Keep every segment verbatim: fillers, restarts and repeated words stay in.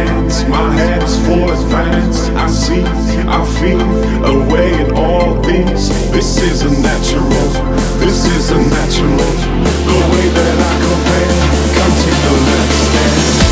plans, my head is full advanced. I see, I feel a way in all things. This is a natural, this is a natural. The way that I compare, come take a left stand.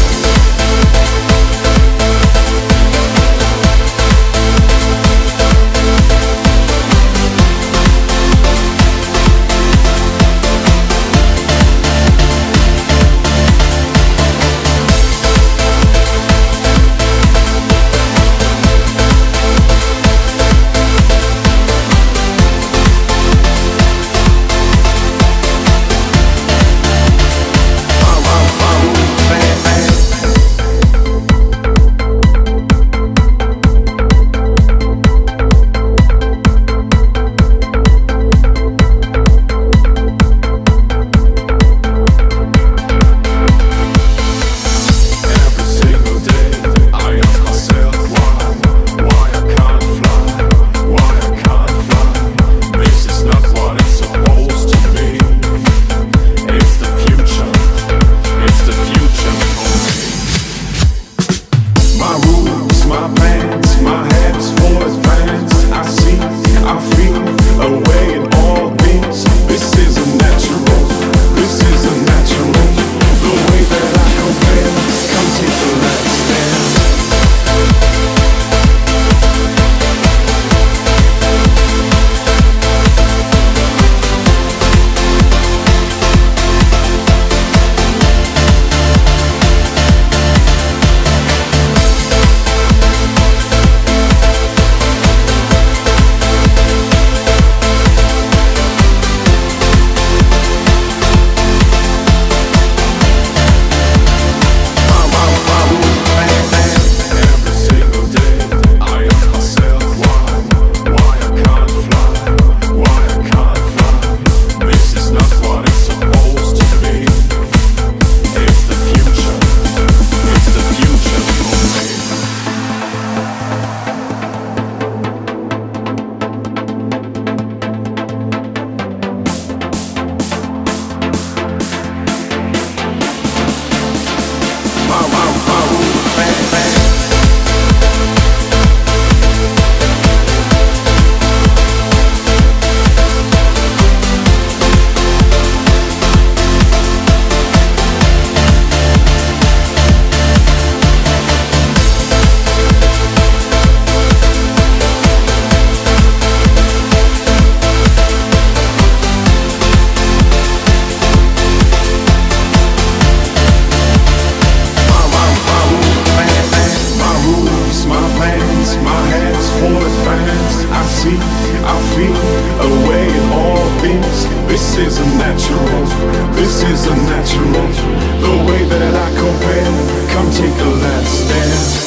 I feel a way in all things. This is a natural, this is a natural. The way that I compare, come take a last stand.